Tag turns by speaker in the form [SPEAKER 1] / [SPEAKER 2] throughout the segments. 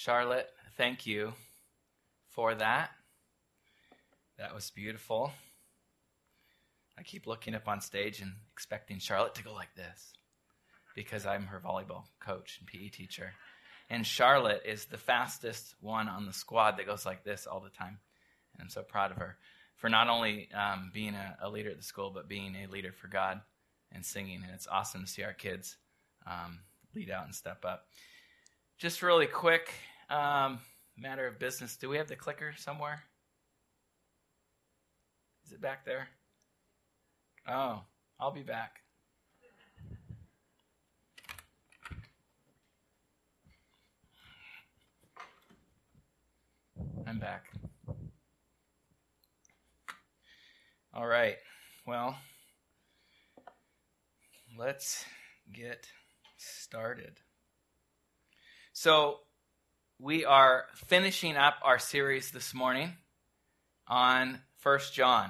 [SPEAKER 1] Charlotte, thank you for that. That was beautiful. I keep looking up on stage and expecting Charlotte to go like this because I'm her volleyball coach and PE teacher. And Charlotte is the fastest one on the squad that goes like this all the time. And I'm so proud of her for not only being a leader at the school, but being a leader for God and singing. And it's awesome to see our kids lead out and step up. Just really quick, matter of business. Do we have the clicker somewhere? Is it back there? Oh, I'll be back. I'm back. All right. Well, let's get started. So, we are finishing up our series this morning on 1 John.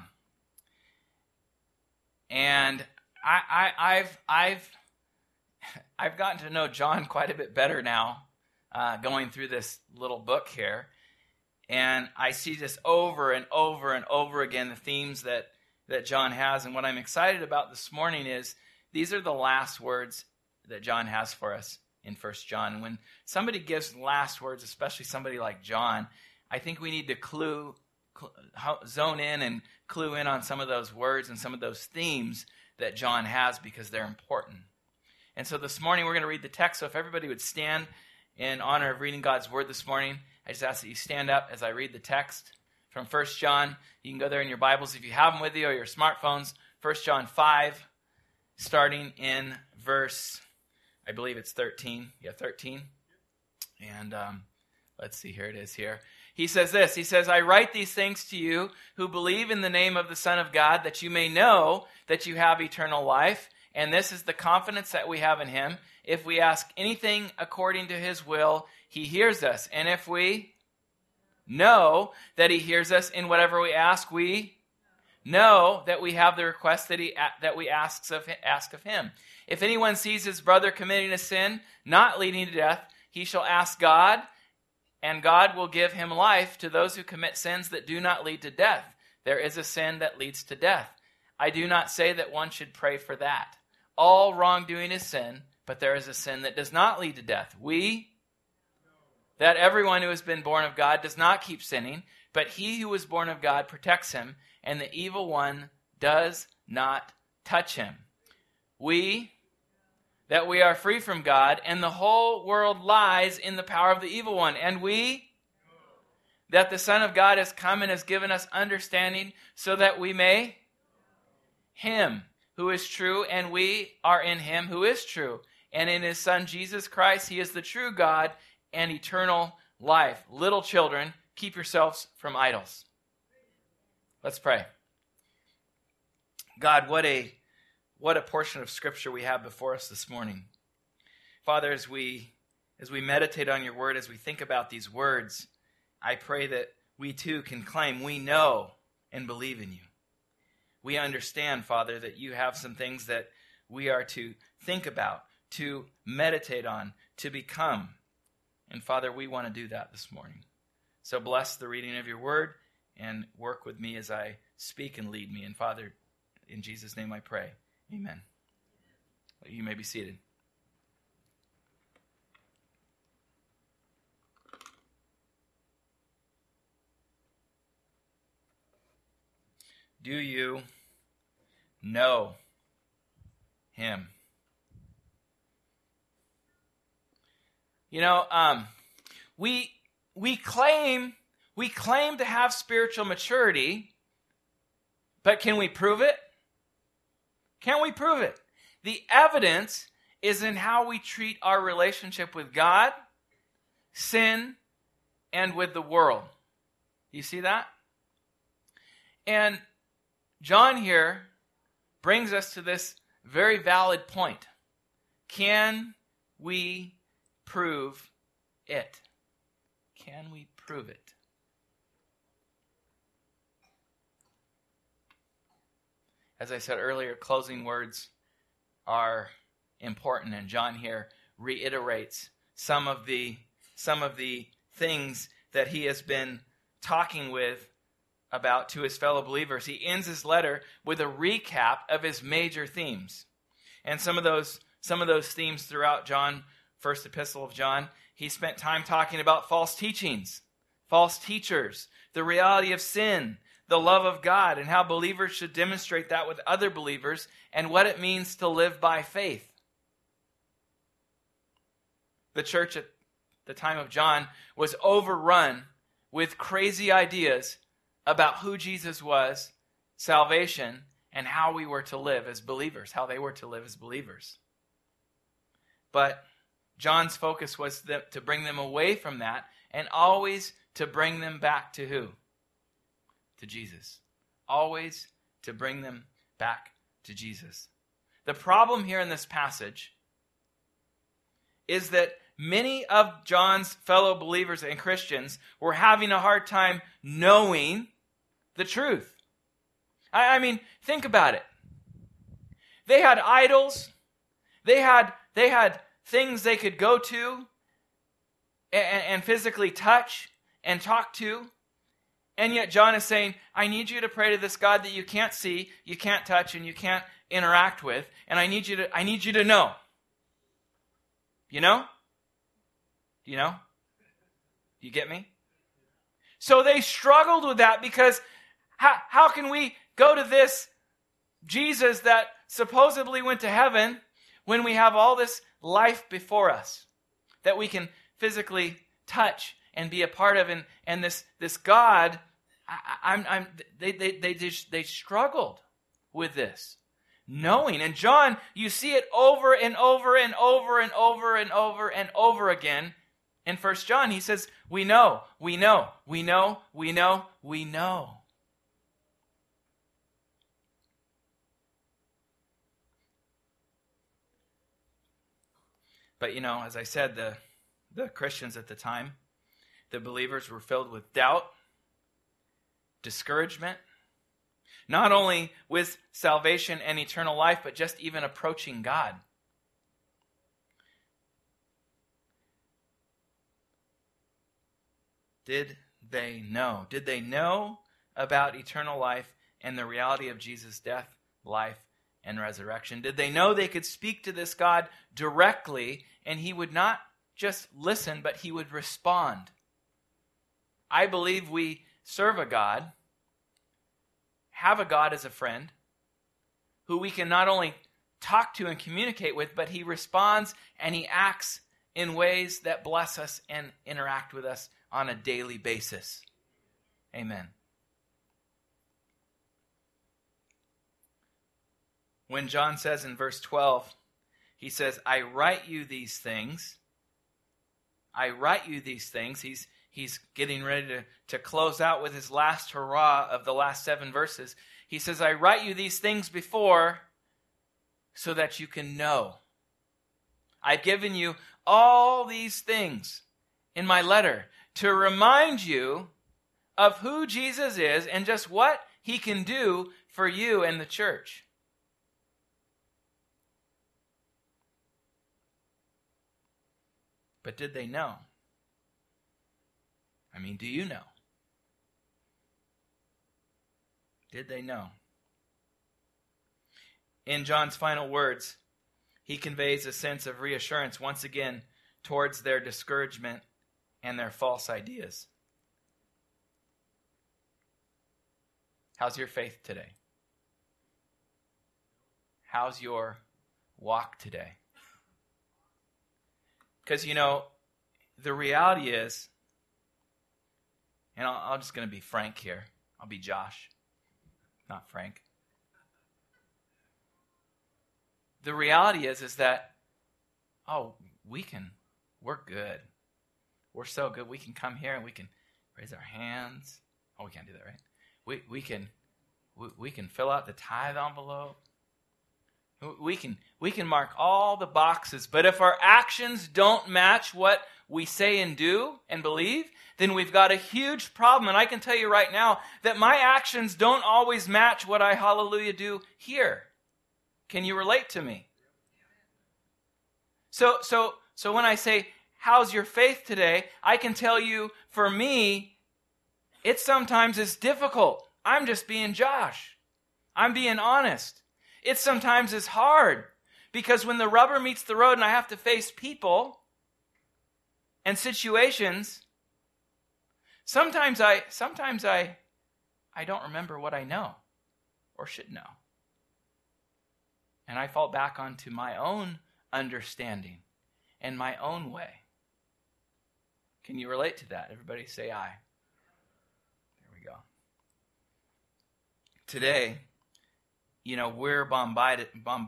[SPEAKER 1] And I've gotten to know John quite a bit better now, going through this little book here. And I see this over and over and over again, the themes that John has. And what I'm excited about this morning is these are the last words that John has for us in 1 John. And when somebody gives last words, especially somebody like John, I think we need to zone in and clue in on some of those words and some of those themes that John has because they're important. And so this morning we're going to read the text. So if everybody would stand in honor of reading God's word this morning, I just ask that you stand up as I read the text from 1 John. You can go there in your Bibles if you have them with you or your smartphones. 1 John 5, starting in verse, I believe it's 13. Yeah, 13. And let's see, here it is here. He says this, he says, I write these things to you who believe in the name of the Son of God, that you may know that you have eternal life. And this is the confidence that we have in him. If we ask anything according to his will, he hears us. And if we know that he hears us in whatever we ask, we know that we have the request that we ask of him. If anyone sees his brother committing a sin not leading to death, he shall ask God, and God will give him life to those who commit sins that do not lead to death. There is a sin that leads to death. I do not say that one should pray for that. All wrongdoing is sin, but there is a sin that does not lead to death. That everyone who has been born of God does not keep sinning, but he who is born of God protects him, and the evil one does not touch him. That we are free from God, and the whole world lies in the power of the evil one. And that the Son of God has come and has given us understanding so that we may him who is true, and we are in him who is true. And in his Son, Jesus Christ, he is the true God and eternal life. Little children, keep yourselves from idols. Let's pray. God, what a portion of Scripture we have before us this morning. Father, as we meditate on your word, as we think about these words, I pray that we too can claim we know and believe in you. We understand, Father, that you have some things that we are to think about, to meditate on, to become. And Father, we want to do that this morning. So bless the reading of your word and work with me as I speak and lead me. And Father, in Jesus' name I pray. Amen. You may be seated. Do you know him? You know, we claim to have spiritual maturity, but can we prove it? Can we prove it? The evidence is in how we treat our relationship with God, sin, and with the world. You see that? And John here brings us to this very valid point. Can we prove it? Can we prove it? As I said earlier, closing words are important, and John here reiterates some of the things that he has been talking about to his fellow believers. He ends his letter with a recap of his major themes. And some of those themes throughout John, first epistle of John, he spent time talking about false teachings, false teachers, the reality of sin, the love of God, and how believers should demonstrate that with other believers, and what it means to live by faith. The church at the time of John was overrun with crazy ideas about who Jesus was, salvation, and how we were to live as believers, how they were to live as believers. But John's focus was to bring them away from that and always to bring them back to who? To Jesus. Always to bring them back to Jesus. The problem here in this passage is that many of John's fellow believers and Christians were having a hard time knowing the truth. I mean, think about it. They had idols. They had things they could go to and physically touch and talk to. And yet John is saying, I need you to pray to this God that you can't see, you can't touch, and you can't interact with. And I need you to know. You know? Do you know? Do you get me? So they struggled with that because how can we go to this Jesus that supposedly went to heaven when we have all this life before us that we can physically touch and be a part of, and this God, they struggled with this knowing. And John, you see it over and over and over and over and over and over again. In 1 John, he says, we know. But as I said, the Christians at the time, the believers were filled with doubt, discouragement, not only with salvation and eternal life, but just even approaching God. Did they know? Did they know about eternal life and the reality of Jesus' death, life, and resurrection? Did they know they could speak to this God directly and he would not just listen, but he would respond? I believe we serve a God, have a God as a friend, who we can not only talk to and communicate with, but he responds and he acts in ways that bless us and interact with us on a daily basis. Amen. When John says in verse 12, he says, I write you these things. I write you these things. He's getting ready to close out with his last hurrah of the last 7 verses. He says, I write you these things before so that you can know. I've given you all these things in my letter to remind you of who Jesus is and just what he can do for you and the church. But did they know? I mean, do you know? Did they know? In John's final words, he conveys a sense of reassurance once again towards their discouragement and their false ideas. How's your faith today? How's your walk today? Because, the reality is, and I'm just going to be frank here. I'll be Josh, not Frank. The reality is that, we're good. We're so good. We can come here and we can raise our hands. Oh, we can't do that, right? We can fill out the tithe envelope. We can mark all the boxes, but if our actions don't match what we say and do and believe, then we've got a huge problem. And I can tell you right now that my actions don't always match what I hallelujah do here. Can you relate to me? So when I say, how's your faith today? I can tell you, for me, it sometimes is difficult. I'm just being Josh. I'm being honest. It sometimes is hard because when the rubber meets the road and I have to face people and situations, sometimes I don't remember what I know or should know. And I fall back onto my own understanding and my own way. Can you relate to that? Everybody say aye. There we go. Today, we're bombarded,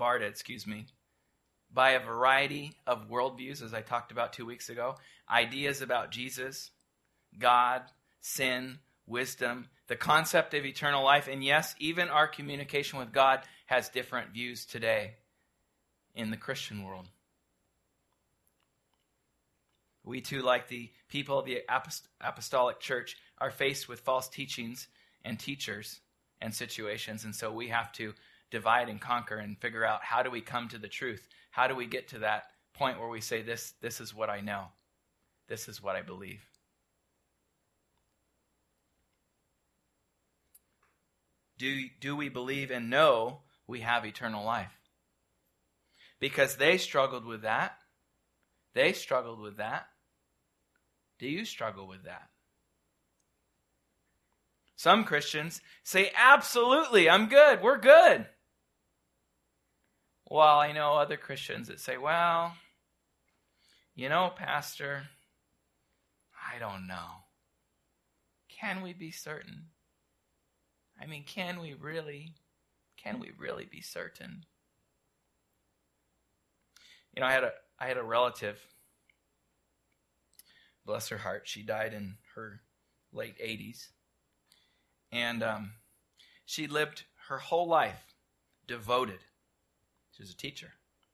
[SPEAKER 1] by a variety of worldviews, as I talked about 2 weeks ago. Ideas about Jesus, God, sin, wisdom, the concept of eternal life, and yes, even our communication with God has different views today in the Christian world. We too, like the people of the apostolic church, are faced with false teachings and teachers and situations, and so we have to divide and conquer and figure out, how do we come to the truth? How do we get to that point where we say, this is what I know. This is what I believe. Do we believe and know we have eternal life? Because they struggled with that. They struggled with that. Do you struggle with that? Some Christians say, absolutely, I'm good, we're good. Well, I know other Christians that say, well, Pastor, I don't know. Can we be certain? I mean, can we really be certain? I had a relative, bless her heart, she died in her late 80s. And she lived her whole life devoted. She was a teacher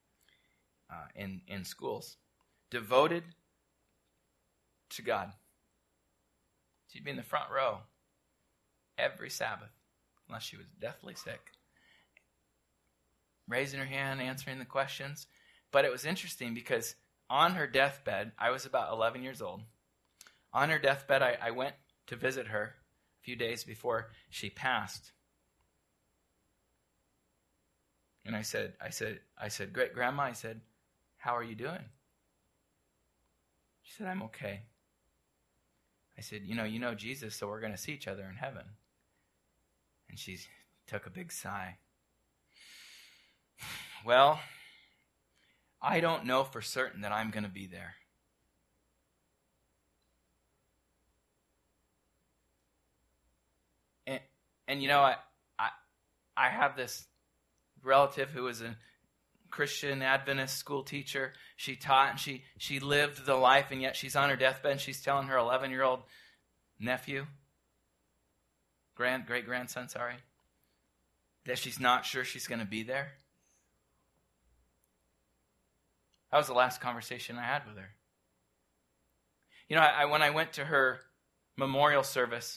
[SPEAKER 1] in schools. Devoted to God. She'd be in the front row every Sabbath, unless she was deathly sick. Raising her hand, answering the questions. But it was interesting because on her deathbed, I was about 11 years old. On her deathbed, I went to visit her a few days before she passed. And I said, great grandma, I said, how are you doing? She said, I'm okay. I said, you know Jesus, so we're going to see each other in heaven. And she took a big sigh. Well, I don't know for certain that I'm going to be there. And I have this relative who was a Christian Adventist school teacher. She taught and she lived the life, and yet she's on her deathbed and she's telling her 11-year-old nephew, great-grandson, that she's not sure she's going to be there. That was the last conversation I had with her. When I went to her memorial service,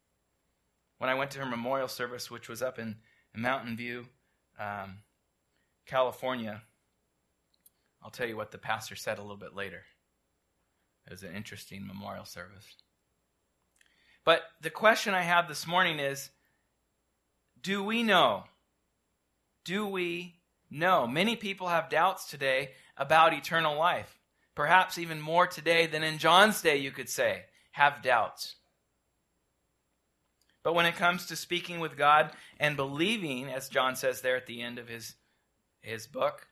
[SPEAKER 1] which was up in Mountain View, California, I'll tell you what the pastor said a little bit later. It was an interesting memorial service. But the question I have this morning is, do we know? Do we know? Many people have doubts today about eternal life. Perhaps even more today than in John's day, you could say, have doubts. But when it comes to speaking with God and believing, as John says there at the end of his book,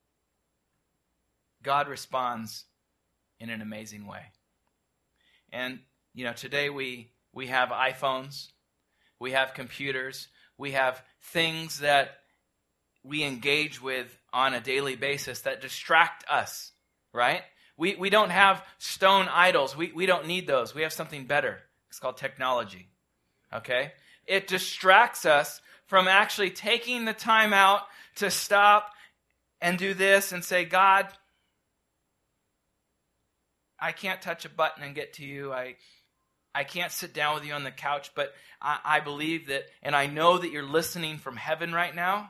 [SPEAKER 1] God responds in an amazing way. And, today we have iPhones, we have computers, we have things that we engage with on a daily basis that distract us, right? We don't have stone idols. We don't need those. We have something better. It's called technology. Okay? It distracts us from actually taking the time out to stop and do this and say, God, I can't touch a button and get to you. I can't sit down with you on the couch, but I believe that, and I know that you're listening from heaven right now,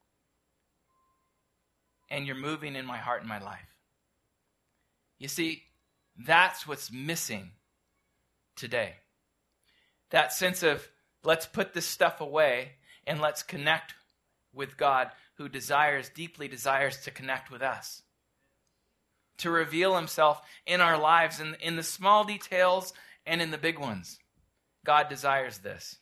[SPEAKER 1] and you're moving in my heart and my life. You see, That's what's missing today. That sense of, let's put this stuff away and let's connect with God, who deeply desires to connect with us, to reveal himself in our lives, in the small details and in the big ones. God desires this.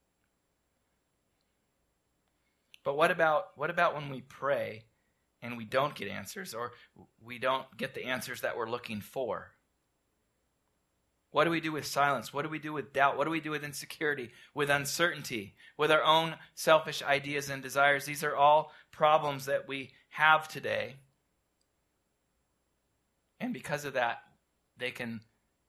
[SPEAKER 1] But what about when we pray and we don't get answers, or we don't get the answers that we're looking for? What do we do with silence? What do we do with doubt? What do we do with insecurity, with uncertainty, with our own selfish ideas and desires? These are all problems that we have today. And because of that, they can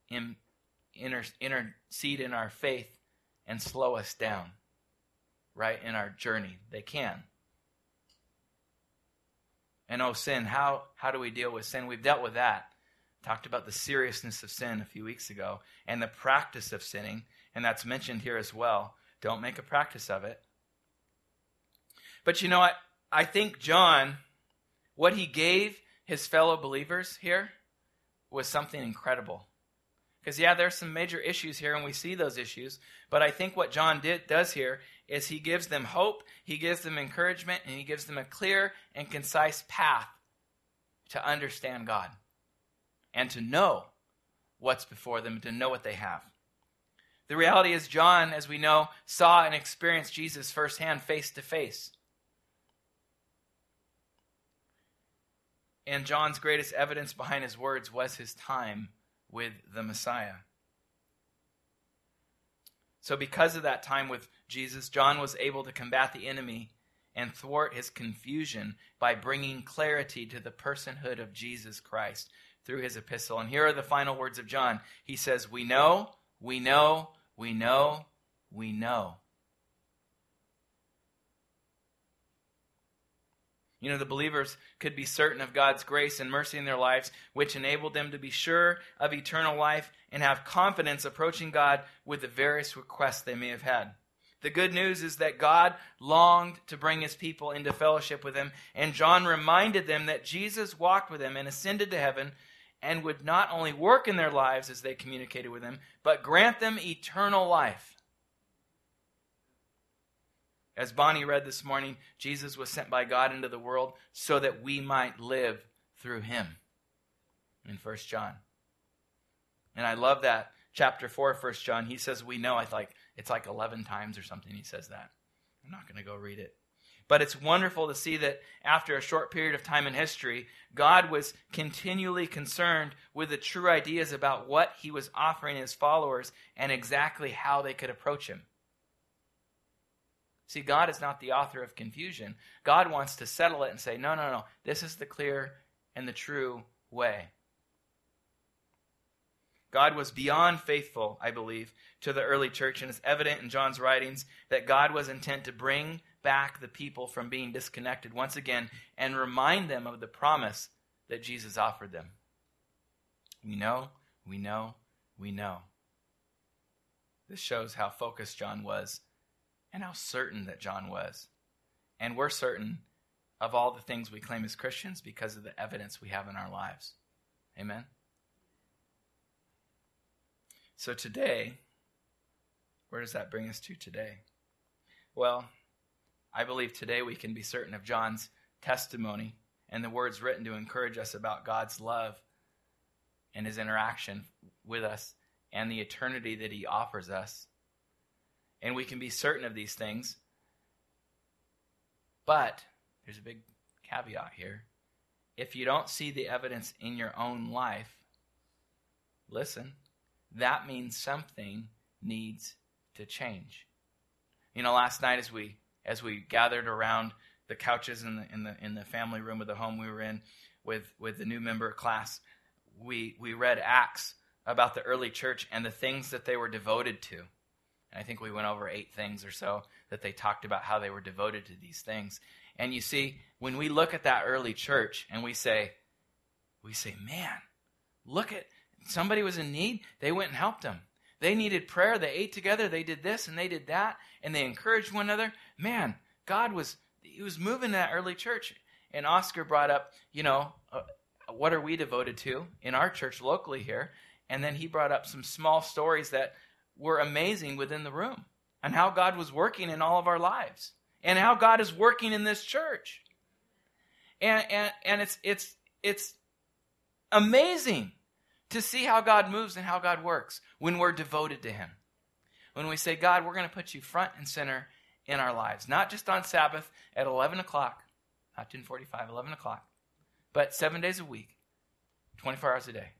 [SPEAKER 1] intercede in our faith and slow us down, right, in our journey. They can. And sin, how do we deal with sin? We've dealt with that. Talked about the seriousness of sin a few weeks ago and the practice of sinning, and that's mentioned here as well. Don't make a practice of it. But you know what? I think John, what he gave his fellow believers here was something incredible. Because there's some major issues here, and we see those issues, but I think what John does here is he gives them hope, he gives them encouragement, and he gives them a clear and concise path to understand God and to know what's before them, to know what they have. The reality is John, as we know, saw and experienced Jesus firsthand, face to face. And John's greatest evidence behind his words was his time with the Messiah. So because of that time with Jesus, John was able to combat the enemy and thwart his confusion by bringing clarity to the personhood of Jesus Christ through his epistle. And here are the final words of John. He says, we know, we know, we know, we know. You know, the believers could be certain of God's grace and mercy in their lives, which enabled them to be sure of eternal life and have confidence approaching God with the various requests they may have had. The good news is that God longed to bring his people into fellowship with him, and John reminded them that Jesus walked with them and ascended to heaven and would not only work in their lives as they communicated with him, but grant them eternal life. As Bonnie read this morning, Jesus was sent by God into the world so that we might live through him in 1 John. And I love that. Chapter 4 of 1 John, he says we know. It's like 11 times or something he says that. I'm not going to go read it. But it's wonderful to see that after a short period of time in history, God was continually concerned with the true ideas about what he was offering his followers and exactly how they could approach him. See, God is not the author of confusion. God wants to settle it and say, no, this is the clear and the true way. God was beyond faithful, I believe, to the early church, and it's evident in John's writings that God was intent to bring back the people from being disconnected once again and remind them of the promise that Jesus offered them. We know, we know, we know. This shows how focused John was and how certain that John was. And we're certain of all the things we claim as Christians because of the evidence we have in our lives. Amen? So today, where does that bring us to today? Well, I believe today we can be certain of John's testimony and the words written to encourage us about God's love and his interaction with us and the eternity that he offers us. And we can be certain of these things. But there's a big caveat here. If you don't see the evidence in your own life, listen, that means something needs to change. You know, last night as we gathered around the couches in the family room of the home we were in with the new member class, we read Acts about the early church and the things that they were devoted to. And I think we went over 8 things or so that they talked about how they were devoted to these things. And you see, when we look at that early church and we say, man, look at, somebody was in need, they went and helped them. They needed prayer, they ate together, they did this and they did that, and they encouraged one another. Man, he was moving that early church. And Oscar brought up, what are we devoted to in our church locally here? And then he brought up some small stories that were amazing within the room and how God was working in all of our lives and how God is working in this church. And it's amazing to see how God moves and how God works when we're devoted to him. When we say, God, we're going to put you front and center in our lives. Not just on Sabbath at 11 o'clock, not 10:45, 11 o'clock, but 7 days a week, 24 hours a day.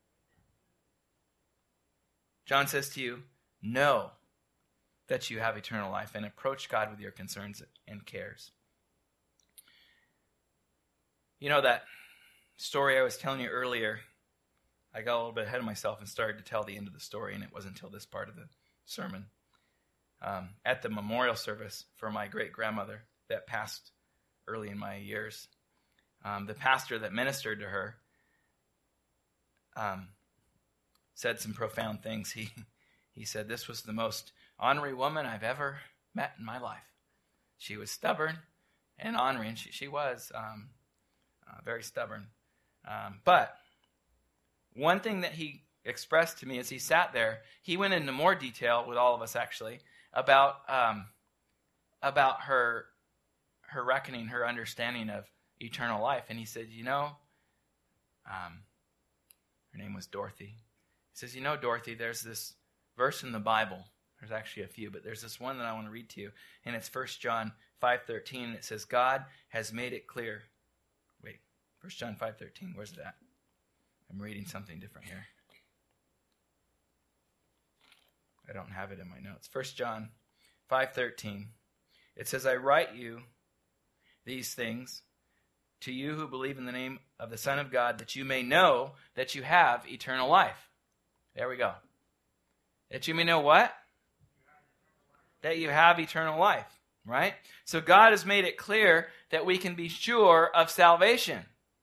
[SPEAKER 1] John says to you, know that you have eternal life and approach God with your concerns and cares. You know that story I was telling you earlier, I got a little bit ahead of myself and started to tell the end of the story, and it wasn't until this part of the sermon. At the memorial service for my great-grandmother that passed early in my years, the pastor that ministered to her said some profound things. He said, this was the most ornery woman I've ever met in my life. She was stubborn and ornery, and she was very stubborn. But one thing that he expressed to me as he sat there, he went into more detail with all of us actually about her reckoning, her understanding of eternal life. And he said, her name was Dorothy. He says, Dorothy, there's this verse in the Bible. There's actually a few, but there's this one that I want to read to you. And it's 1 John 5:13. And it says, God has made it clear. Wait, 1 John 5:13. Where's it at? I'm reading something different here. I don't have it in my notes. 1 John 5:13. It says, I write you these things to you who believe in the name of the Son of God, that you may know that you have eternal life. There we go. That you may know what? That you have eternal life, right? So God has made it clear that we can be sure of salvation.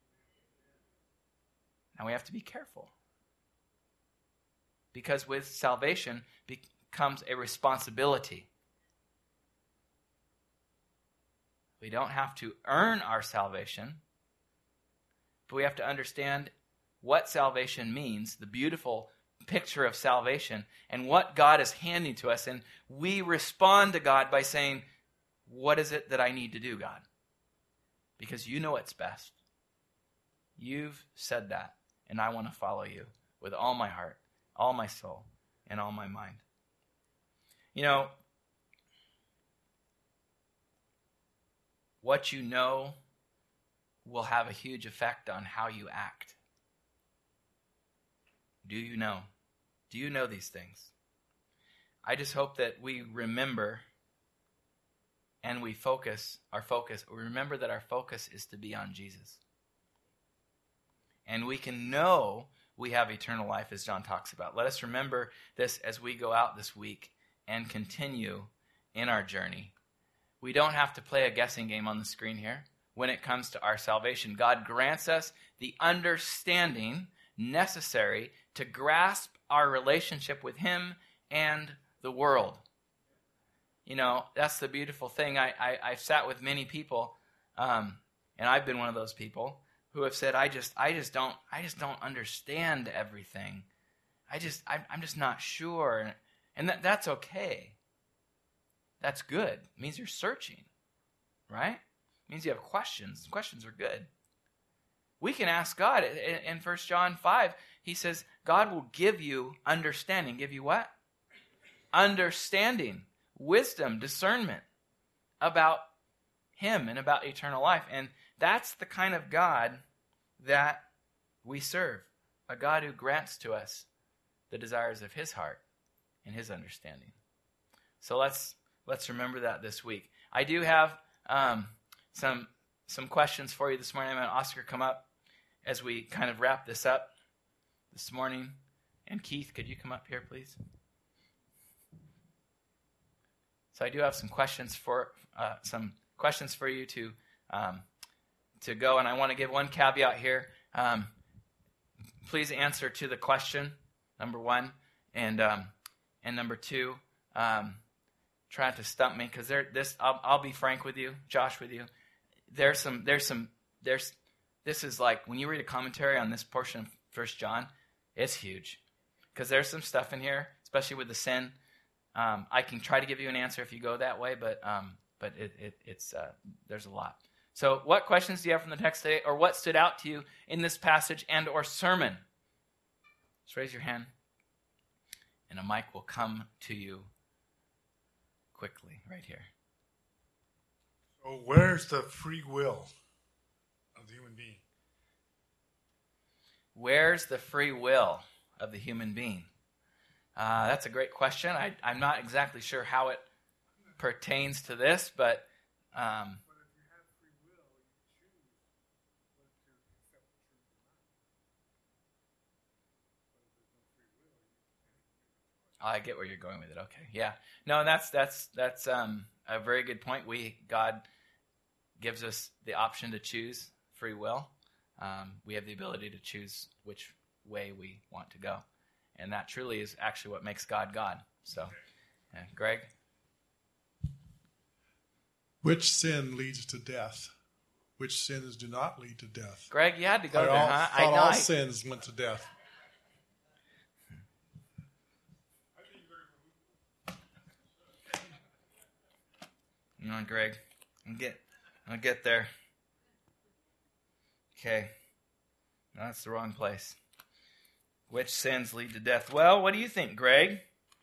[SPEAKER 1] Now we have to be careful. Because with salvation becomes a responsibility. We don't have to earn our salvation, but we have to understand what salvation means, the beautiful picture of salvation, and what God is handing to us. And we respond to God by saying, what is it that I need to do, God? Because you know what's best. You've said that, and I want to follow you with all my heart, all my soul, and all my mind. What you know will have a huge effect on how you act. Do you know? Do you know these things? I just hope that we remember and we remember that our focus is to be on Jesus. And we can know we have eternal life, as John talks about. Let us remember this as we go out this week and continue in our journey. We don't have to play a guessing game on the screen here when it comes to our salvation. God grants us the understanding necessary to grasp our relationship with him and the world. That's the beautiful thing. I've sat with many people, and I've been one of those people who have said, I just don't understand everything. I'm just not sure. And that's okay. That's good. It means you're searching, right? It means you have questions. Questions are good. We can ask God. In 1 John 5, he says, God will give you understanding. Give you what? Understanding, wisdom, discernment about him and about eternal life. And that's the kind of God that we serve. A God who grants to us the desires of his heart and his understanding. So let's remember that this week. I do have some questions for you this morning. I'm going to Oscar come up as we kind of wrap this up this morning. And Keith, could you come up here, please? So I do have some questions for you to go, and I want to give one caveat here. Please answer to the question, number one, and number two. Try to stump me, because I'll be frank with you, Josh, with you. There's this is like, when you read a commentary on this portion of 1 John, it's huge. Because there's some stuff in here, especially with the sin. I can try to give you an answer if you go that way, but it's there's a lot. So what questions do you have from the text today, or what stood out to you in this passage and or sermon? Just raise your hand, and a mic will come to you quickly right here.
[SPEAKER 2] So where's the free will of the human being?
[SPEAKER 1] Where's the free will of the human being? That's a great question. I'm not exactly sure how it pertains to this, but...
[SPEAKER 2] But if you have free will, you choose whether to accept the truth or not. But if there's no free will, you can't.
[SPEAKER 1] I get where you're going with it. Okay, yeah. No, that's a very good point. God gives us the option to choose free will. We have the ability to choose which way we want to go. And that truly is actually what makes God God. So, yeah. Greg?
[SPEAKER 3] Which sin leads to death? Which sins do not lead to death?
[SPEAKER 1] Greg, you had to go there, huh?
[SPEAKER 3] I thought all sins went to death.
[SPEAKER 1] Come on, Greg. I'll get there. Okay. No, that's the wrong place. Which sins lead to death? Well, what do you think, Greg?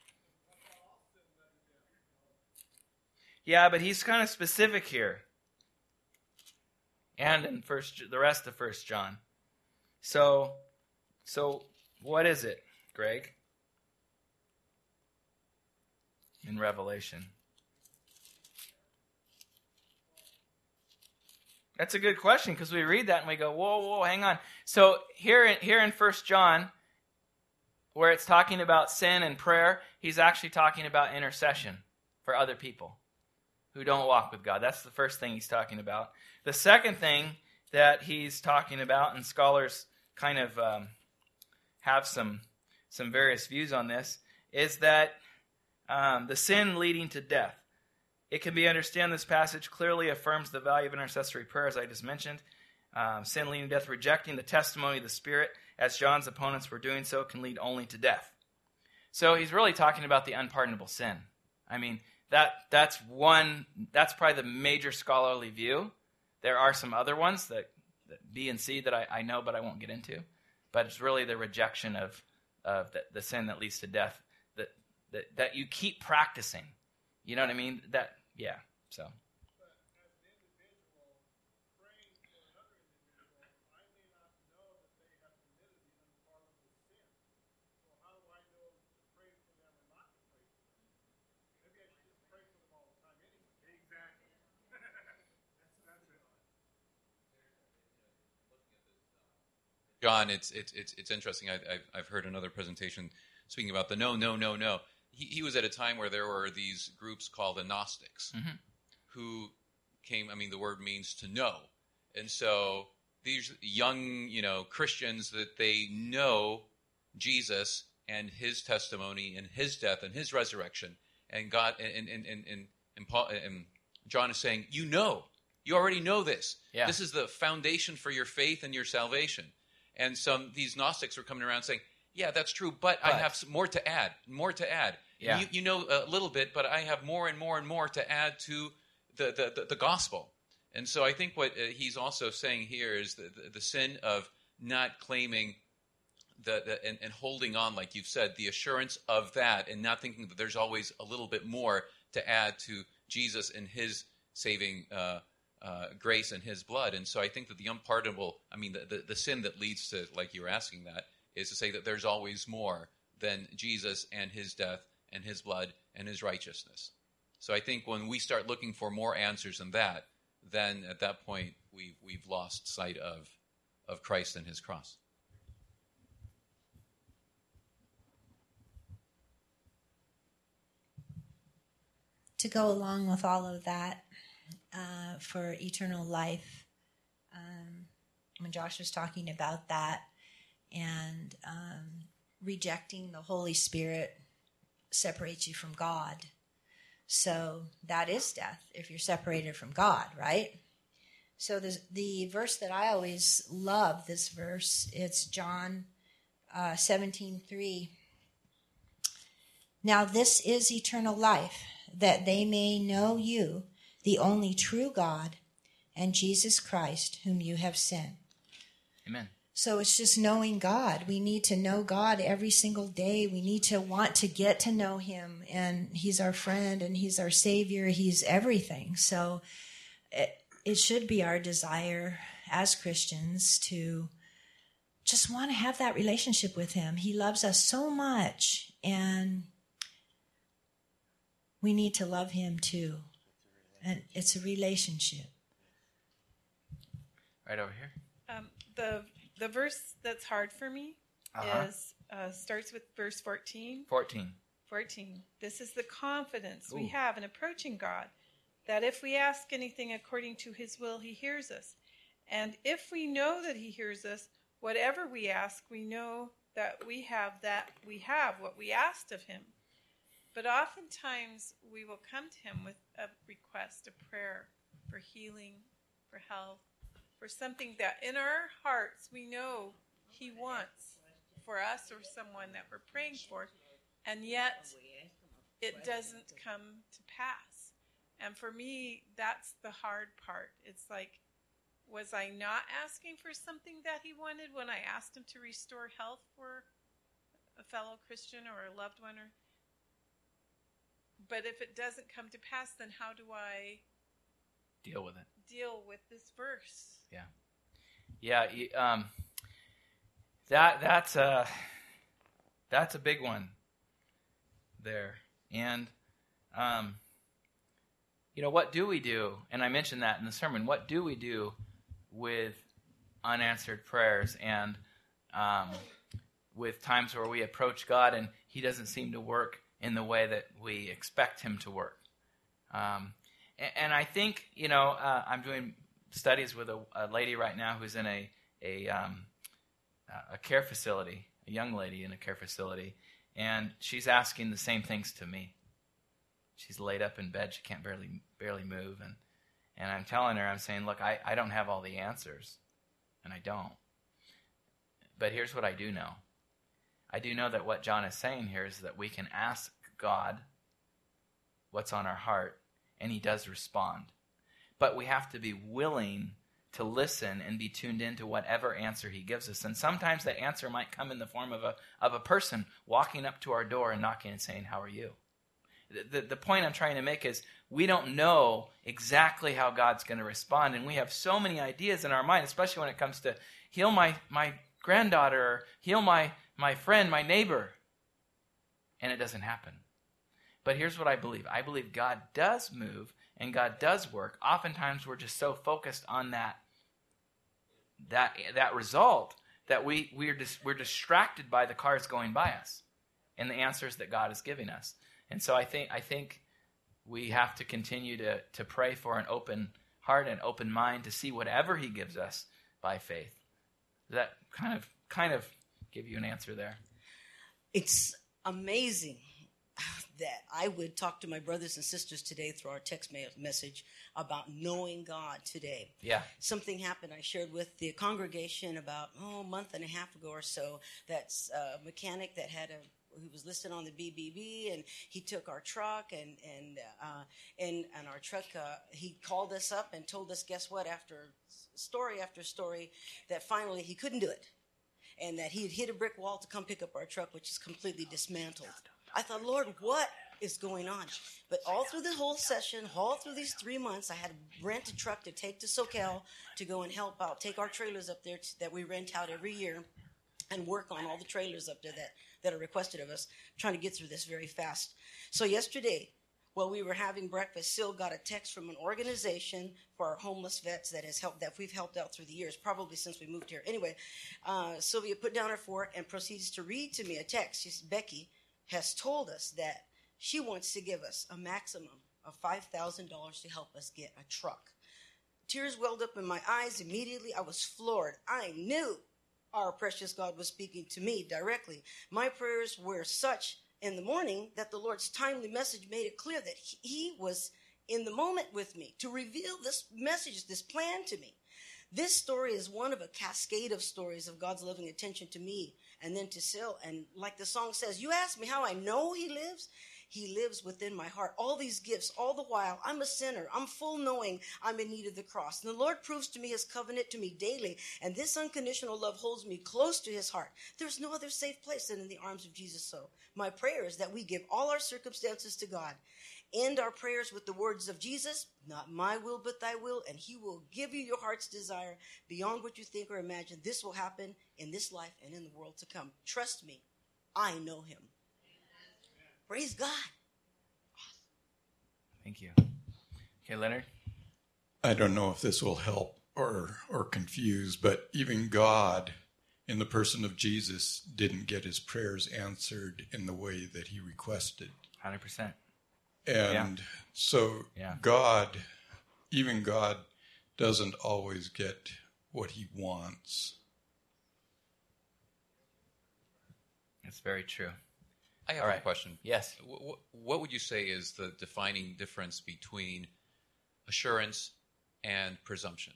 [SPEAKER 1] Yeah, but he's kind of specific here. And in the rest of 1 John. So what is it, Greg? In Revelation. That's a good question, because we read that and we go, whoa, hang on. So here in 1 John, where it's talking about sin and prayer, he's actually talking about intercession for other people who don't walk with God. That's the first thing he's talking about. The second thing that he's talking about, and scholars kind of have some various views on this, is that the sin leading to death. It can be understood this passage clearly affirms the value of intercessory prayer, as I just mentioned. Sin leading to death, rejecting the testimony of the Spirit, as John's opponents were doing so, can lead only to death. So he's really talking about the unpardonable sin. I mean, that's probably the major scholarly view. There are some other ones that B and C that I know, but I won't get into. But it's really the rejection of the sin that leads to death that you keep practicing. You know what I mean? Yeah. So.
[SPEAKER 2] But as an individual, praying for another individual, I may not know that they have committed the unpardonable sin. So how do I know to pray for them or not to pray for them? Maybe I should just pray for them all the time anyway. Exactly. That's it.
[SPEAKER 4] John, it's interesting. I've heard another presentation speaking about the no. He was at a time where there were these groups called the Gnostics, who came. I mean, the word means to know, and so these young, Christians, that they know Jesus and His testimony and His death and His resurrection, and God and Paul and John is saying, you already know this.
[SPEAKER 1] Yeah.
[SPEAKER 4] This is the foundation for your faith and your salvation. And these Gnostics were coming around saying, yeah, that's true, but I have some more to add.
[SPEAKER 1] Yeah.
[SPEAKER 4] You know a little bit, but I have more and more and more to add to the gospel. And so I think what he's also saying here is the sin of not claiming and holding on, like you've said, the assurance of that, and not thinking that there's always a little bit more to add to Jesus and His saving grace and His blood. And so I think that the unpardonable, the sin that leads to, like you were asking that, is to say that there's always more than Jesus and His death and His blood and His righteousness. So I think when we start looking for more answers than that, then at that point we've lost sight of Christ and His cross.
[SPEAKER 5] To go along with all of that, for eternal life, when Josh was talking about that, and rejecting the Holy Spirit separates you from God. So that is death if you're separated from God, right? So the verse that I always love, this verse, it's John 17:3. Now this is eternal life, that they may know you, the only true God, and Jesus Christ, whom you have sent.
[SPEAKER 1] Amen.
[SPEAKER 5] So it's just knowing God. We need to know God every single day. We need to want to get to know him. And he's our friend and he's our Savior. He's everything. So it should be our desire as Christians to just want to have that relationship with him. He loves us so much. And we need to love him too. And it's a relationship.
[SPEAKER 1] Right over here.
[SPEAKER 6] The verse that's hard for me is starts with verse 14.
[SPEAKER 1] 14.
[SPEAKER 6] 14. This is the confidence we
[SPEAKER 1] Ooh.
[SPEAKER 6] have in approaching God, that if we ask anything according to his will, he hears us. And if we know that he hears us, whatever we ask, we know that we have what we asked of him. But oftentimes we will come to him with a request, a prayer for healing, for health, for something that in our hearts we know he wants for us or someone that we're praying for, and yet it doesn't come to pass. And for me, that's the hard part. It's like, was I not asking for something that he wanted when I asked him to restore health for a fellow Christian or a loved one? But if it doesn't come to pass, then how do I
[SPEAKER 1] Deal with it.
[SPEAKER 6] deal with this verse?
[SPEAKER 1] Yeah. That's a big one there. And what do we do? And I mentioned that in the sermon. What do we do with unanswered prayers and with times where we approach God and he doesn't seem to work in the way that we expect him to work? And I think, I'm doing studies with a lady right now who's in a care facility, a young lady in a care facility, and she's asking the same things to me. She's laid up in bed. She can't barely move. And I'm telling her, I'm saying, look, I don't have all the answers, and I don't. But here's what I do know. I do know that what John is saying here is that we can ask God what's on our heart, and he does respond. But we have to be willing to listen and be tuned into whatever answer he gives us. And sometimes that answer might come in the form of a person walking up to our door and knocking and saying, how are you? The point I'm trying to make is we don't know exactly how God's going to respond. And we have so many ideas in our mind, especially when it comes to heal my granddaughter, or heal my friend, my neighbor. And it doesn't happen. But here's what I believe. I believe God does move and God does work. Oftentimes we're just so focused on that result that we're distracted by the cars going by us and the answers that God is giving us. And so I think we have to continue to pray for an open heart and open mind to see whatever he gives us by faith. Does that kind of give you an answer there?
[SPEAKER 7] It's amazing that I would talk to my brothers and sisters today through our text message about knowing God today.
[SPEAKER 1] Yeah.
[SPEAKER 7] Something happened. I shared with the congregation about a month and a half ago or so. That's a mechanic that who was listed on the BBB, and he took our truck and our truck. He called us up and told us, guess what? After story, that finally he couldn't do it, and that he had hit a brick wall to come pick up our truck, which is completely dismantled. I thought, Lord, what is going on? But all through the whole session, all through these 3 months, I had to rent a truck to take to SoCal to go and help out, take our trailers up there that we rent out every year and work on all the trailers up there that are requested of us, trying to get through this very fast. So yesterday, while we were having breakfast, Sil got a text from an organization for our homeless vets that we've helped out through the years, probably since we moved here. Anyway, Sylvia put down her fork and proceeds to read to me a text. Becky has told us that she wants to give us a maximum of $5,000 to help us get a truck. Tears welled up in my eyes immediately. I was floored. I knew our precious God was speaking to me directly. My prayers were such in the morning that the Lord's timely message made it clear that he was in the moment with me to reveal this message, this plan to me. This story is one of a cascade of stories of God's loving attention to me and then to Sil. And like the song says, you ask me how I know he lives. He lives within my heart. All these gifts, all the while, I'm a sinner. I'm full knowing I'm in need of the cross. And the Lord proves to me his covenant to me daily. And this unconditional love holds me close to his heart. There's no other safe place than in the arms of Jesus. So my prayer is that we give all our circumstances to God. End our prayers with the words of Jesus, not my will, but thy will, and he will give you your heart's desire beyond what you think or imagine. This will happen in this life and in the world to come. Trust me, I know him. Praise God.
[SPEAKER 1] Thank you. Okay, Leonard?
[SPEAKER 8] I don't know if this will help or confuse, but even God, in the person of Jesus, didn't get his prayers answered in the way that he requested.
[SPEAKER 1] 100%.
[SPEAKER 8] And so God, even God, doesn't always get what he wants.
[SPEAKER 1] It's very true.
[SPEAKER 4] I have a question.
[SPEAKER 1] Yes.
[SPEAKER 4] What would you say is the defining difference between assurance and presumption?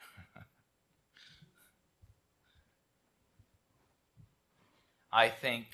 [SPEAKER 1] I think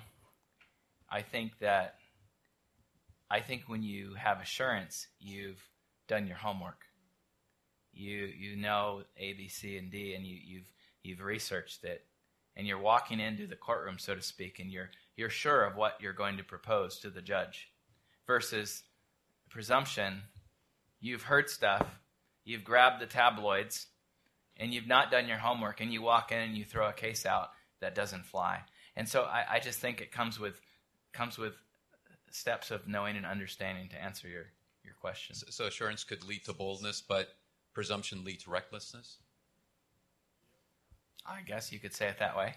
[SPEAKER 1] when you have assurance, you've done your homework. You know A, B, C, and D, and you've researched it, and you're walking into the courtroom, so to speak, and you're sure of what you're going to propose to the judge. Versus presumption, you've heard stuff, you've grabbed the tabloids, and you've not done your homework, and you walk in and you throw a case out that doesn't fly. And so I just think it comes with steps of knowing and understanding to answer your question.
[SPEAKER 4] So assurance could lead to boldness, but presumption leads to recklessness?
[SPEAKER 1] I guess you could say it that way.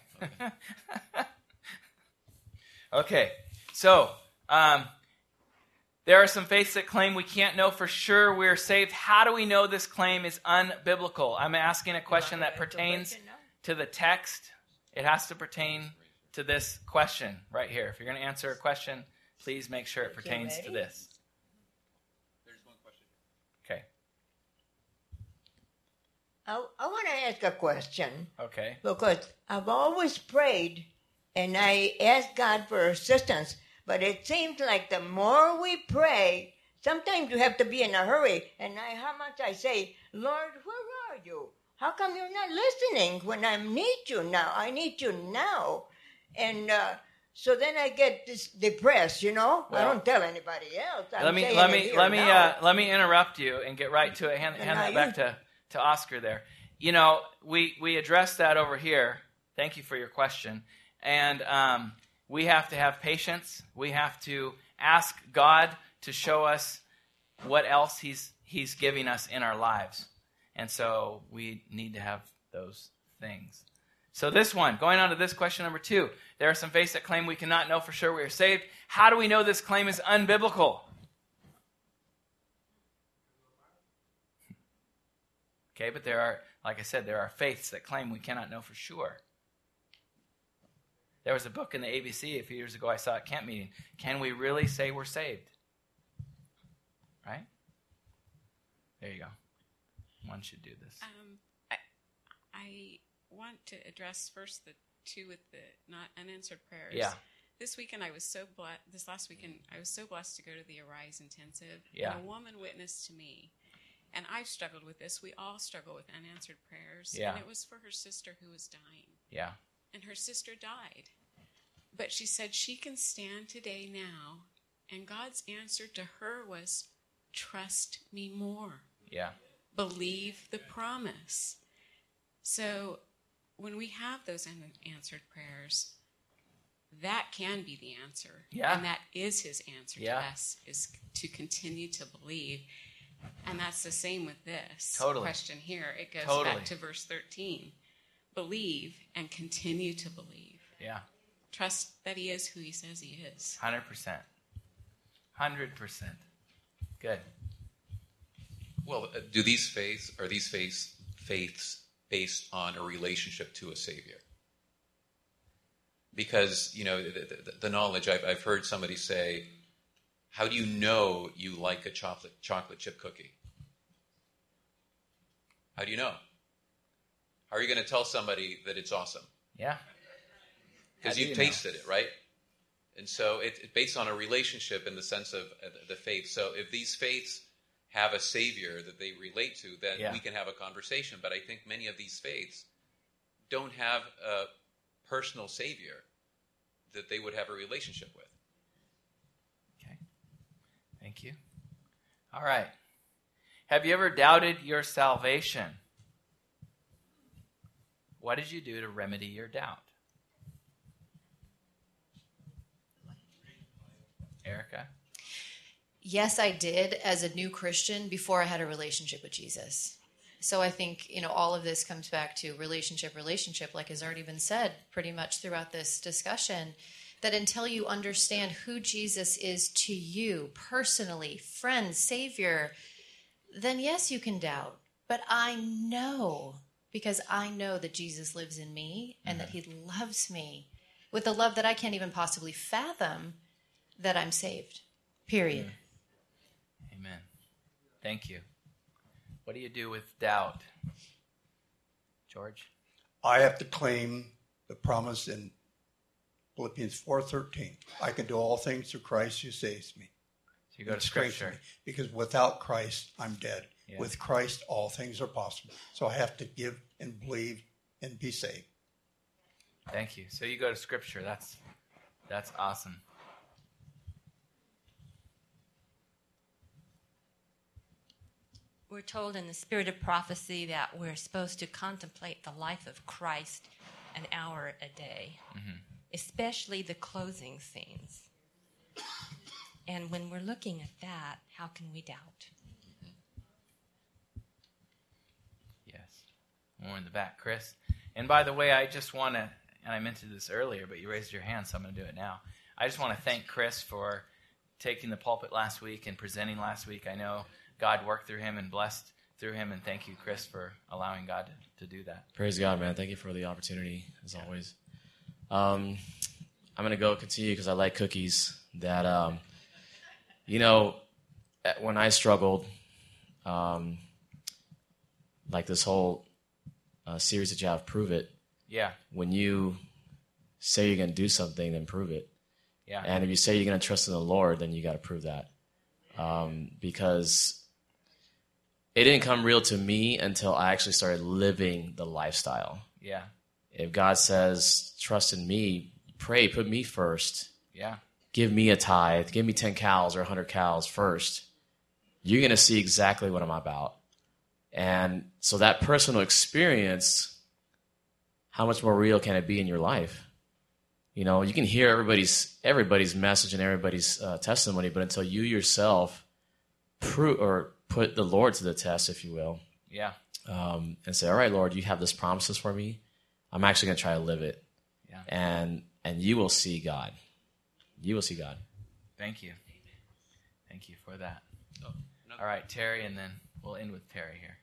[SPEAKER 1] Okay, so there are some faiths that claim we can't know for sure we're saved. How do we know this claim is unbiblical? I'm asking a question that pertains to the text. It has to pertain to this question right here. If you're going to answer a question, please make sure it pertains to this.
[SPEAKER 4] There's one question.
[SPEAKER 1] Okay.
[SPEAKER 9] I want to ask a question.
[SPEAKER 1] Okay.
[SPEAKER 9] Because I've always prayed and I ask God for assistance, but it seems like the more we pray, sometimes you have to be in a hurry. And how much I say, Lord, where are you? How come you're not listening when I need you now? I need you now. And so then I get depressed, you know. Well, I don't tell anybody else.
[SPEAKER 1] Let me interrupt you and get right to it. Hand that back to Oscar there. You know, we addressed that over here. Thank you for your question. And we have to have patience. We have to ask God to show us what else He's giving us in our lives. And so we need to have those things. So this one, going on to this question number 2. There are some faiths that claim we cannot know for sure we are saved. How do we know this claim is unbiblical? Okay, but there are, like I said, there are faiths that claim we cannot know for sure. There was a book in the ABC a few years ago I saw at camp meeting. Can we really say we're saved? Right? There you go. One should do this.
[SPEAKER 10] I want to address first the 2 with the not unanswered prayers.
[SPEAKER 1] Yeah.
[SPEAKER 10] This weekend I was so blessed. This last weekend I was so blessed to go to the Arise Intensive.
[SPEAKER 1] Yeah.
[SPEAKER 10] And a woman witnessed to me, and I've struggled with this. We all struggle with unanswered prayers.
[SPEAKER 1] Yeah.
[SPEAKER 10] And it was for her sister who was dying.
[SPEAKER 1] Yeah.
[SPEAKER 10] And her sister died, but she said she can stand today now, and God's answer to her was, "Trust me more."
[SPEAKER 1] Yeah.
[SPEAKER 10] Believe the promise. So when we have those unanswered prayers, that can be the answer.
[SPEAKER 1] Yeah.
[SPEAKER 10] And that is his answer
[SPEAKER 1] Yeah.
[SPEAKER 10] to us, is to continue to believe. And that's the same with this
[SPEAKER 1] Totally.
[SPEAKER 10] question here. It goes
[SPEAKER 1] Totally.
[SPEAKER 10] back to verse 13. Believe and continue to believe.
[SPEAKER 1] Yeah.
[SPEAKER 10] Trust that he is who he says he is.
[SPEAKER 1] 100%. 100%. Good.
[SPEAKER 4] Well, are these faiths based on a relationship to a Savior? Because, you know, the knowledge, I've heard somebody say, How do you know you like a chocolate chip cookie? How do you know? How are you going to tell somebody that it's awesome?
[SPEAKER 1] Yeah.
[SPEAKER 4] Because you've tasted it, right? And so it's based on a relationship in the sense of the faith. So if these faiths have a Savior that they relate to, then we can have a conversation. But I think many of these faiths don't have a personal Savior that they would have a relationship with.
[SPEAKER 1] Okay. Thank you. All right. Have you ever doubted your salvation? What did you do to remedy your doubt? Erica?
[SPEAKER 11] Yes, I did as a new Christian before I had a relationship with Jesus. So I think, all of this comes back to relationship, like has already been said pretty much throughout this discussion, that until you understand who Jesus is to you personally, friend, Savior, then yes, you can doubt. But I know, because I know that Jesus lives in me and that he loves me with a love that I can't even possibly fathom, that I'm saved. Period.
[SPEAKER 1] Amen. Thank you. What do you do with doubt? George?
[SPEAKER 12] I have to claim the promise in Philippians 4:13. I can do all things through Christ who saves me.
[SPEAKER 1] So you go to Scripture.
[SPEAKER 12] Me, because without Christ, I'm dead. Yeah. With Christ, all things are possible. So I have to give and believe and be saved.
[SPEAKER 1] Thank you. So you go to Scripture. That's awesome.
[SPEAKER 13] We're told in the Spirit of Prophecy that we're supposed to contemplate the life of Christ an hour a day, especially the closing scenes. And when we're looking at that, how can we doubt?
[SPEAKER 1] Yes. More in the back, Chris. And by the way, I just want to, and I meant to do this earlier, but you raised your hand, so I'm going to do it now. I just want to thank Chris for taking the pulpit last week and presenting last week. I know God worked through him and blessed through him, and thank you, Chris, for allowing God to do that.
[SPEAKER 14] Praise God, man. Thank you for the opportunity, as always. I'm going to continue because I like cookies. That, when I struggled, like this whole series that you have, Prove It.
[SPEAKER 1] Yeah.
[SPEAKER 14] When you say you're going to do something, then prove it.
[SPEAKER 1] Yeah.
[SPEAKER 14] And if you say you're going to trust in the Lord, then you got to prove that. Because it didn't come real to me until I actually started living the lifestyle.
[SPEAKER 1] Yeah.
[SPEAKER 14] If God says, trust in me, pray, put me first.
[SPEAKER 1] Yeah.
[SPEAKER 14] Give me a tithe, give me 10 cows or 100 cows first. You're going to see exactly what I'm about. And so that personal experience, how much more real can it be in your life? You can hear everybody's message and everybody's testimony, but until you yourself prove or put the Lord to the test, if you will, and say, all right, Lord, you have this promises for me. I'm actually going to try to live it.
[SPEAKER 1] Yeah.
[SPEAKER 14] And you will see God. You will see God.
[SPEAKER 1] Thank you. Thank you for that. All right, Terry, and then we'll end with Terry here.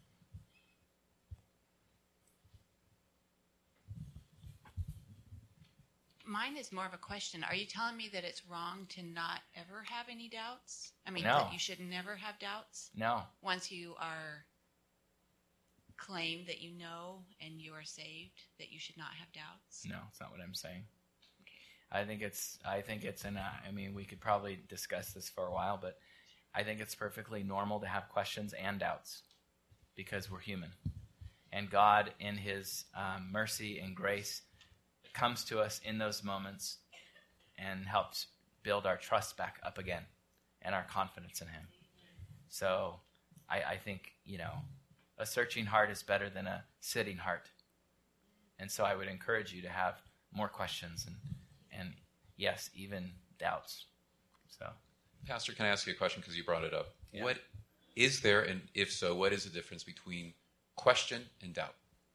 [SPEAKER 10] Mine is more of a question. Are you telling me that it's wrong to not ever have any doubts? I mean,
[SPEAKER 1] No.
[SPEAKER 10] that you should never have doubts?
[SPEAKER 1] No.
[SPEAKER 10] Once you are claimed that you know and you are saved, that you should not have doubts?
[SPEAKER 1] No, it's not what I'm saying.
[SPEAKER 10] Okay.
[SPEAKER 1] I think it's we could probably discuss this for a while, but I think it's perfectly normal to have questions and doubts because we're human. And God, in his mercy and grace, comes to us in those moments and helps build our trust back up again and our confidence in him. So I think, a searching heart is better than a sitting heart. And so I would encourage you to have more questions and yes, even doubts. So,
[SPEAKER 4] Pastor, can I ask you a question because you brought it up?
[SPEAKER 1] Yeah.
[SPEAKER 4] What is there, and if so, what is the difference between question and doubt?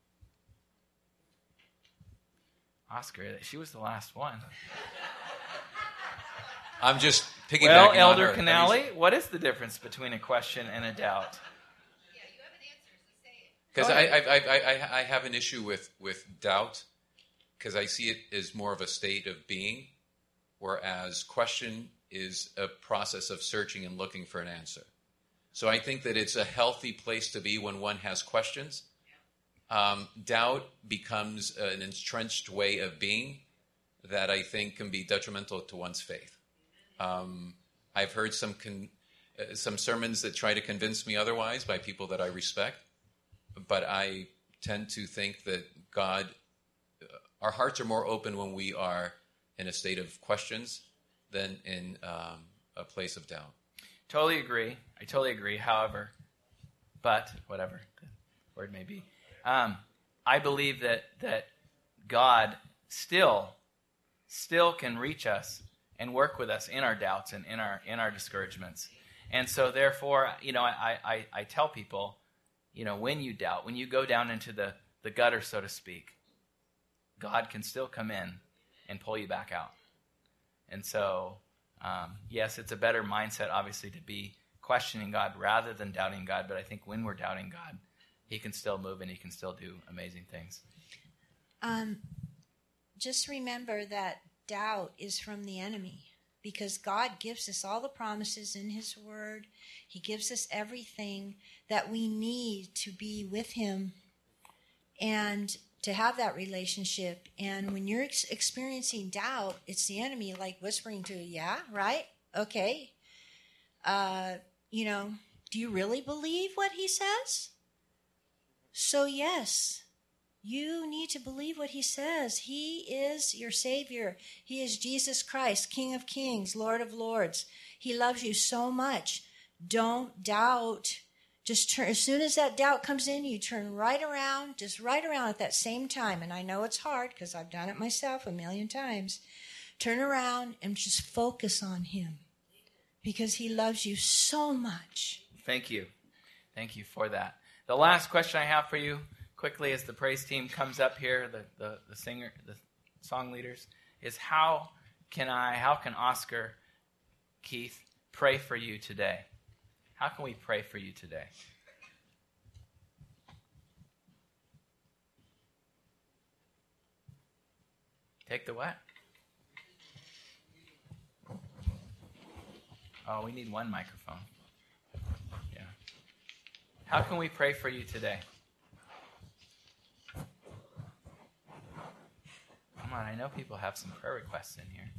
[SPEAKER 1] Oscar, she was the last one.
[SPEAKER 4] I'm just piggybacking
[SPEAKER 1] Well,
[SPEAKER 4] on
[SPEAKER 1] Elder
[SPEAKER 4] her.
[SPEAKER 1] Canale, what is the difference between a question and a doubt?
[SPEAKER 4] Because I have an issue with doubt because I see it as more of a state of being, whereas question is a process of searching and looking for an answer. So I think that it's a healthy place to be when one has questions. Doubt becomes an entrenched way of being that I think can be detrimental to one's faith. I've heard some sermons that try to convince me otherwise by people that I respect, but I tend to think that our hearts are more open when we are in a state of questions than in a place of doubt.
[SPEAKER 1] Totally agree. I totally agree. However, but whatever the word may be, I believe that God still can reach us and work with us in our doubts and in our discouragements. And so therefore, I tell people, when you doubt, when you go down into the gutter, so to speak, God can still come in and pull you back out. And so, yes, it's a better mindset, obviously, to be questioning God rather than doubting God. But I think when we're doubting God, he can still move and he can still do amazing things.
[SPEAKER 5] Just remember that doubt is from the enemy, because God gives us all the promises in his word. He gives us everything that we need to be with him and to have that relationship. And when you're experiencing doubt, it's the enemy like whispering to you, yeah, right? Okay. Do you really believe what he says? So yes, you need to believe what he says. He is your Savior. He is Jesus Christ, King of Kings, Lord of Lords. He loves you so much. Don't doubt. Just turn, as soon as that doubt comes in, you turn right around at that same time. And I know it's hard because I've done it myself a million times. Turn around and just focus on him because he loves you so much.
[SPEAKER 1] Thank you. Thank you for that. The last question I have for you, quickly, as the praise team comes up here, the song leaders, is how can Oscar, Keith, pray for you today? How can we pray for you today? Take the what? Oh, we need one microphone. Yeah. How can we pray for you today? Come on, I know people have some prayer requests in here.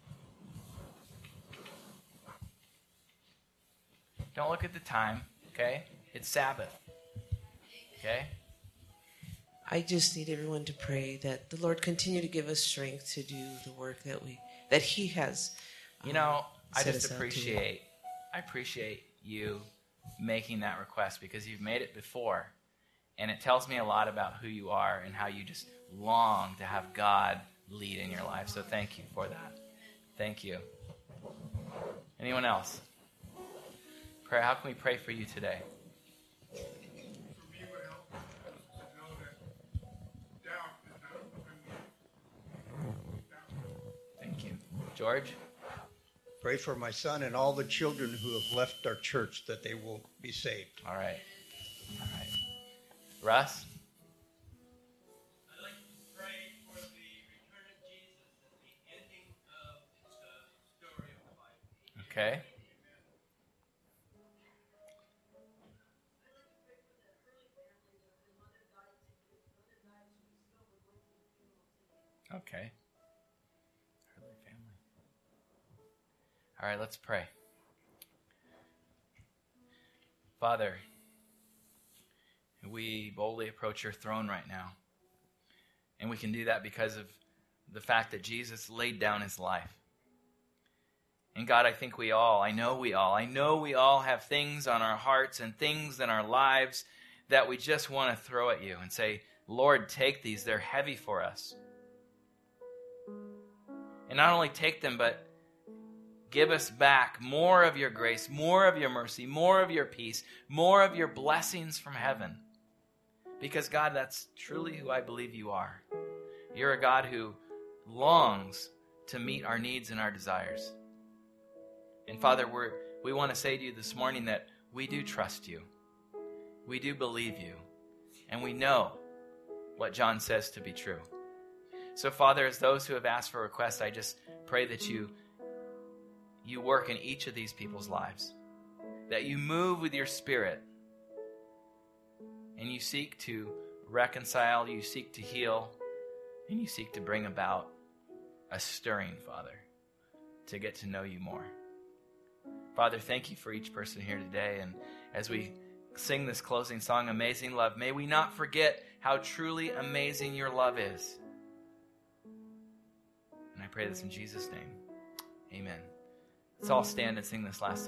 [SPEAKER 1] Don't look at the time, okay? It's Sabbath, okay?
[SPEAKER 15] I just need everyone to pray that the Lord continue to give us strength to do the work that He has.
[SPEAKER 1] I appreciate you making that request because you've made it before, and it tells me a lot about who you are and how you just long to have God lead in your life. So thank you for that. Thank you. Anyone else? How can we pray for you today? Thank you. George?
[SPEAKER 12] Pray for my son and all the children who have left our church that they will be saved.
[SPEAKER 1] All right. Russ?
[SPEAKER 16] I'd like to pray for the return of Jesus and the ending of the story of the Bible.
[SPEAKER 1] Okay. Okay. Early family. All right, let's pray. Father, we boldly approach your throne right now. And we can do that because of the fact that Jesus laid down his life. And God, I know we all have things on our hearts and things in our lives that we just want to throw at you and say, Lord, take these. They're heavy for us. And not only take them, but give us back more of your grace, more of your mercy, more of your peace, more of your blessings from heaven. Because, God, that's truly who I believe you are. You're a God who longs to meet our needs and our desires. And, Father, we want to say to you this morning that we do trust you. We do believe you. And we know what John says to be true. So, Father, as those who have asked for requests, I just pray that you you work in each of these people's lives, that you move with your Spirit, and you seek to reconcile, you seek to heal, and you seek to bring about a stirring, Father, to get to know you more. Father, thank you for each person here today. And as we sing this closing song, Amazing Love, may we not forget how truly amazing your love is. And I pray this in Jesus' name. Amen. Let's all stand and sing this last song.